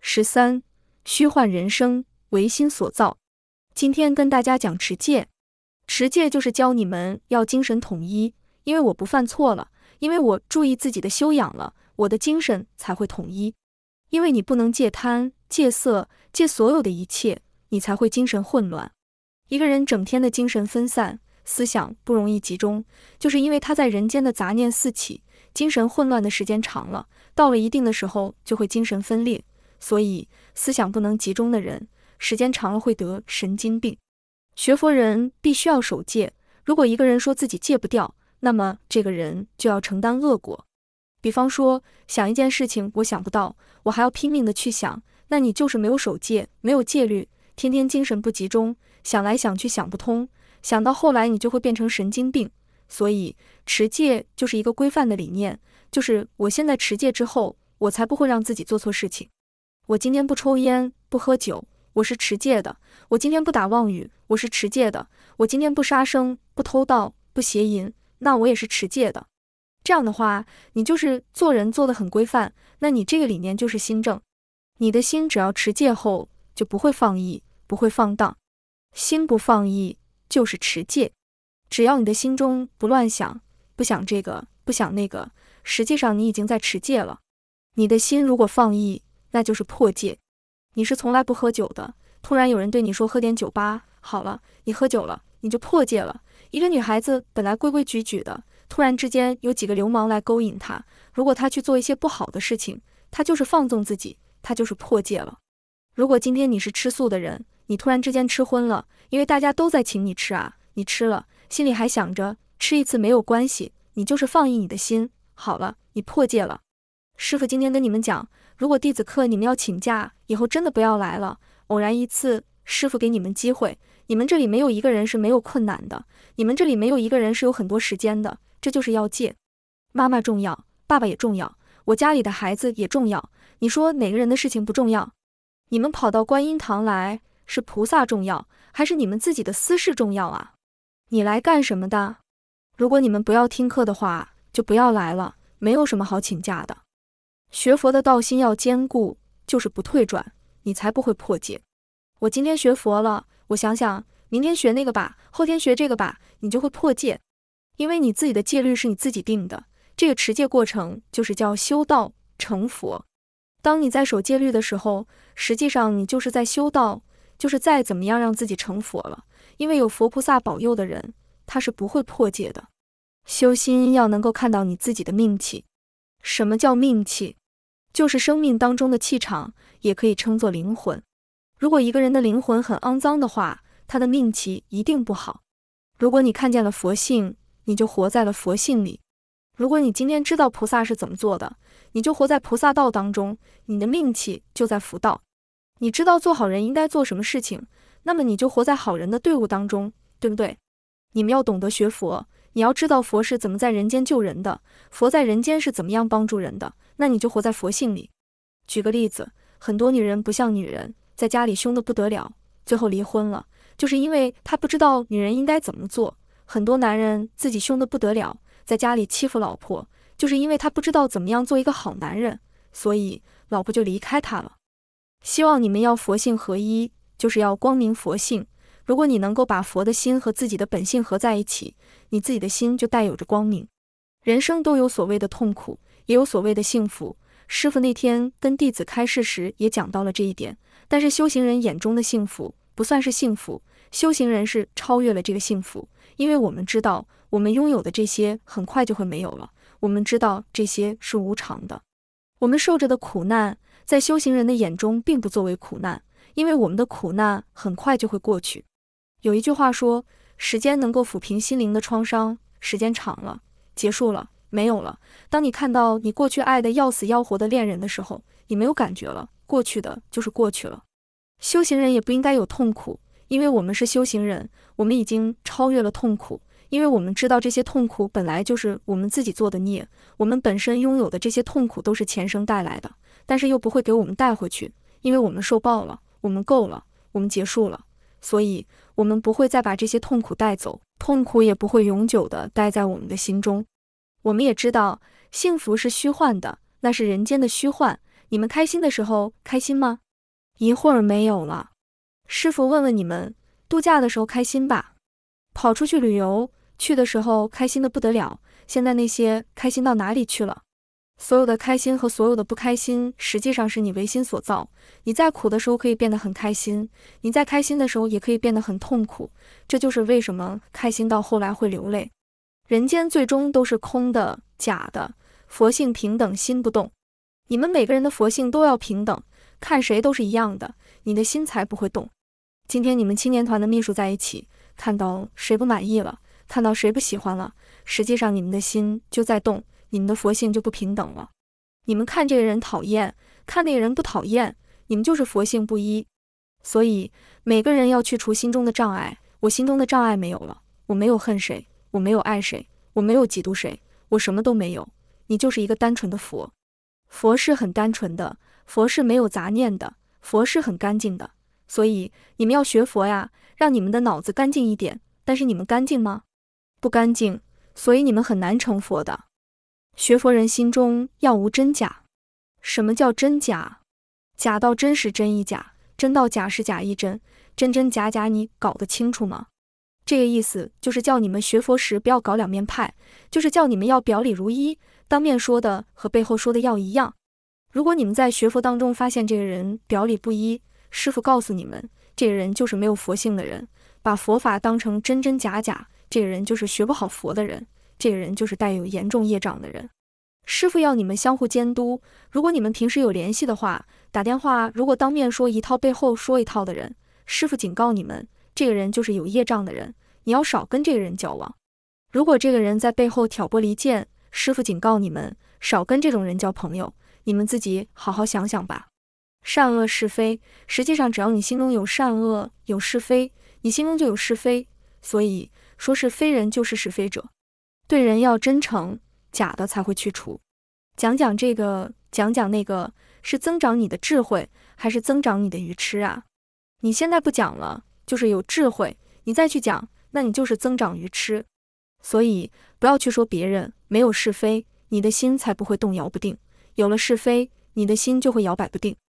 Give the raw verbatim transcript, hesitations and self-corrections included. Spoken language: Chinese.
十三，虚幻人生，唯心所造。今天跟大家讲持戒。持戒就是教你们要精神统一，因为我不犯错了，因为我注意自己的修养了，我的精神才会统一。因为你不能戒贪、戒色、戒所有的一切，你才会精神混乱。一个人整天的精神分散，思想不容易集中，就是因为他在人间的杂念四起，精神混乱的时间长了，到了一定的时候就会精神分裂。所以思想不能集中的人，时间长了会得神经病。学佛人必须要守戒，如果一个人说自己戒不掉，那么这个人就要承担恶果。比方说，想一件事情我想不到，我还要拼命的去想，那你就是没有守戒，没有戒律，天天精神不集中，想来想去想不通，想到后来你就会变成神经病。所以持戒就是一个规范的理念，就是我现在持戒之后，我才不会让自己做错事情。我今天不抽烟，不喝酒，我是持戒的；我今天不打妄语，我是持戒的；我今天不杀生，不偷盗，不邪淫，那我也是持戒的。这样的话，你就是做人做得很规范，那你这个理念就是心正。你的心只要持戒后，就不会放逸，不会放荡。心不放逸，就是持戒。只要你的心中不乱想，不想这个，不想那个，实际上你已经在持戒了。你的心如果放逸，那就是破戒。你是从来不喝酒的，突然有人对你说喝点酒吧，好了，你喝酒了，你就破戒了。一个女孩子本来规规矩矩的，突然之间有几个流氓来勾引她，如果她去做一些不好的事情，她就是放纵自己，她就是破戒了。如果今天你是吃素的人，你突然之间吃荤了，因为大家都在请你吃啊，你吃了，心里还想着吃一次没有关系，你就是放逸你的心，好了，你破戒了。师父今天跟你们讲，如果弟子课你们要请假，以后真的不要来了。偶然一次，师父给你们机会，你们这里没有一个人是没有困难的，你们这里没有一个人是有很多时间的，这就是要戒。妈妈重要，爸爸也重要，我家里的孩子也重要，你说哪个人的事情不重要？你们跑到观音堂来，是菩萨重要，还是你们自己的私事重要啊？你来干什么的？如果你们不要听课的话，就不要来了，没有什么好请假的。学佛的道心要坚固，就是不退转，你才不会破戒。我今天学佛了，我想想，明天学那个吧，后天学这个吧，你就会破戒。因为你自己的戒律是你自己定的，这个持戒过程就是叫修道成佛。当你在守戒律的时候，实际上你就是在修道，就是在怎么样让自己成佛了。因为有佛菩萨保佑的人，他是不会破戒的。修心要能够看到你自己的命气。什么叫命气？就是生命当中的气场，也可以称作灵魂。如果一个人的灵魂很肮脏的话，他的命气一定不好。如果你看见了佛性，你就活在了佛性里。如果你今天知道菩萨是怎么做的，你就活在菩萨道当中，你的命气就在佛道。你知道做好人应该做什么事情，那么你就活在好人的队伍当中，对不对？你们要懂得学佛，你要知道佛是怎么在人间救人的，佛在人间是怎么样帮助人的，那你就活在佛性里。举个例子，很多女人不像女人，在家里凶得不得了，最后离婚了，就是因为她不知道女人应该怎么做。很多男人自己凶得不得了，在家里欺负老婆，就是因为他不知道怎么样做一个好男人，所以老婆就离开他了。希望你们要佛性合一，就是要光明佛性。如果你能够把佛的心和自己的本性合在一起，你自己的心就带有着光明。人生都有所谓的痛苦，也有所谓的幸福。师父那天跟弟子开示时也讲到了这一点，但是修行人眼中的幸福不算是幸福，修行人是超越了这个幸福，因为我们知道我们拥有的这些很快就会没有了，我们知道这些是无常的。我们受着的苦难，在修行人的眼中并不作为苦难，因为我们的苦难很快就会过去。有一句话说，时间能够抚平心灵的创伤，时间长了，结束了，没有了。当你看到你过去爱的要死要活的恋人的时候，你没有感觉了，过去的就是过去了。修行人也不应该有痛苦，因为我们是修行人，我们已经超越了痛苦，因为我们知道这些痛苦本来就是我们自己做的孽，我们本身拥有的这些痛苦都是前生带来的，但是又不会给我们带回去，因为我们受报了，我们够了，我们结束了，所以我们不会再把这些痛苦带走，痛苦也不会永久的待在我们的心中。我们也知道幸福是虚幻的，那是人间的虚幻， 你们开心的时候开心吗？一会儿没有了。师傅问问你们，度假的时候开心吧？跑出去旅游，去的时候开心的不得了，现在那些开心到哪里去了？所有的开心和所有的不开心，实际上是你唯心所造。你在苦的时候可以变得很开心，你在开心的时候也可以变得很痛苦。这就是为什么开心到后来会流泪。人间最终都是空的、假的，佛性平等，心不动。你们每个人的佛性都要平等，看谁都是一样的，你的心才不会动。今天你们青年团的秘书在一起，看到谁不满意了，看到谁不喜欢了，实际上你们的心就在动，你们的佛性就不平等了。你们看这个人讨厌，看那个人不讨厌，你们就是佛性不一。所以每个人要去除心中的障碍。我心中的障碍没有了，我没有恨谁，我没有爱谁，我没有嫉妒谁，我什么都没有。你就是一个单纯的佛。佛是很单纯的，佛是没有杂念的，佛是很干净的。所以你们要学佛呀，让你们的脑子干净一点。但是你们干净吗？不干净，所以你们很难成佛的。学佛人心中要无真假。什么叫真假？假到真是真亦假，真到假是假亦真，真真假假你搞得清楚吗？这个意思就是叫你们学佛时不要搞两面派，就是叫你们要表里如一，当面说的和背后说的要一样。如果你们在学佛当中发现这个人表里不一，师父告诉你们，这个人就是没有佛性的人，把佛法当成真真假假，这个人就是学不好佛的人，这个人就是带有严重业障的人。师父要你们相互监督，如果你们平时有联系的话，打电话，如果当面说一套背后说一套的人，师父警告你们，这个人就是有业障的人，你要少跟这个人交往。如果这个人在背后挑拨离间，师父警告你们，少跟这种人交朋友，你们自己好好想想吧。善恶是非，实际上只要你心中有善恶，有是非，你心中就有是非，所以说是非人就是是非者。对人要真诚，假的才会去除。讲讲这个，讲讲那个，是增长你的智慧，还是增长你的愚痴啊？你现在不讲了，就是有智慧，你再去讲，那你就是增长愚痴。所以不要去说别人，没有是非，你的心才不会动摇不定；有了是非，你的心就会摇摆不定。